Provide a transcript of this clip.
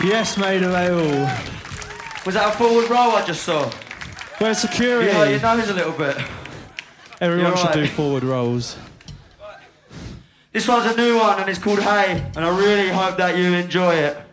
Yes, mate, they all. Was that a forward row I just saw? Where's security? You hurt your nose a little bit. Everyone should right. do forward rolls. This one's a new one and it's called Hey, and I really hope that you enjoy it.